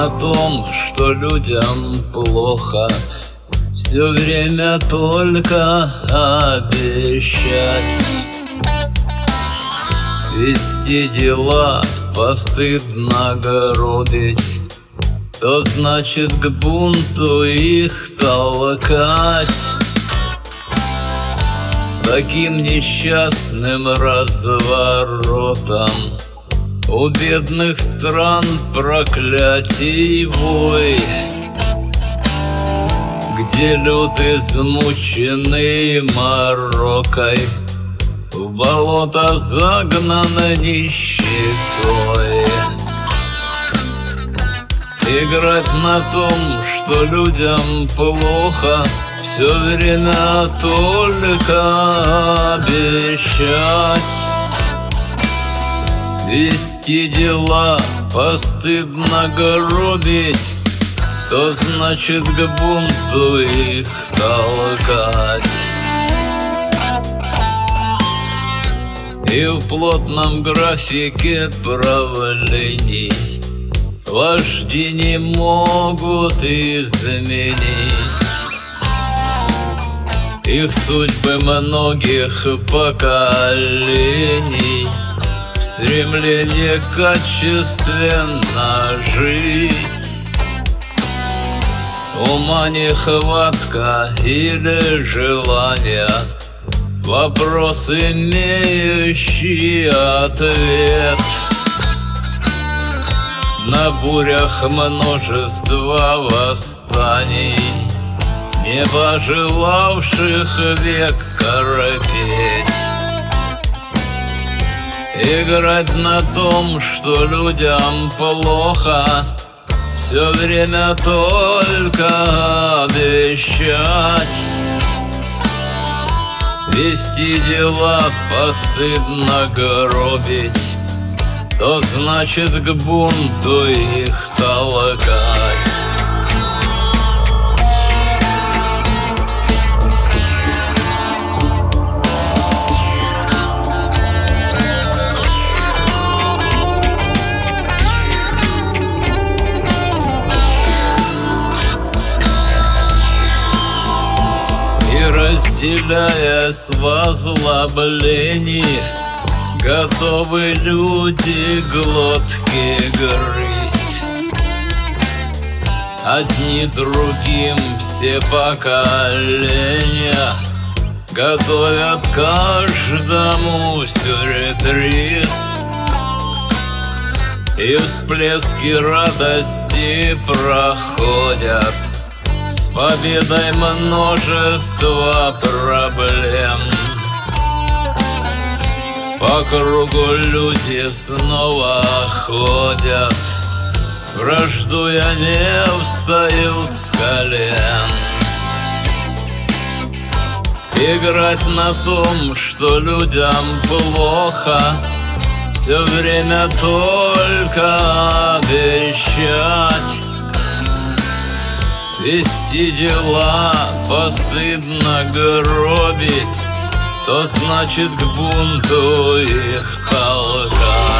на том, что людям плохо, все время только обещать, вести дела, постыдно гробить, то значит к бунту их толкать. С таким несчастным разворотом у бедных стран проклятий вой, где люд измученный морокой в болото загнан нищетой. Играть на том, что людям плохо, все время только обещать, вести дела, постыдно гробить, то значит к бунту их толкать. И в плотном графике правлений вожди не могут изменить их судьбы многих поколений, стремление качественно жить. Ума нехватка или желание, вопрос, имеющий ответ. На бурях множество восстаний, не пожелавших век корпеть. Играть на том, что людям плохо, все время только обещать, вести дела, постыдно гробить, то значит к бунту их толкать. Разделяясь в озлоблении, готовы люди глотки грызть. Одни другим все поколения готовят каждому сюрприз, и всплески радости проходят с победой множество проблем. По кругу люди снова ходят, враждуя не встают с колен. Играть на том, что людям плохо, все время только обещать, вести дела, постыдно гробить, то значит к бунту их толкать.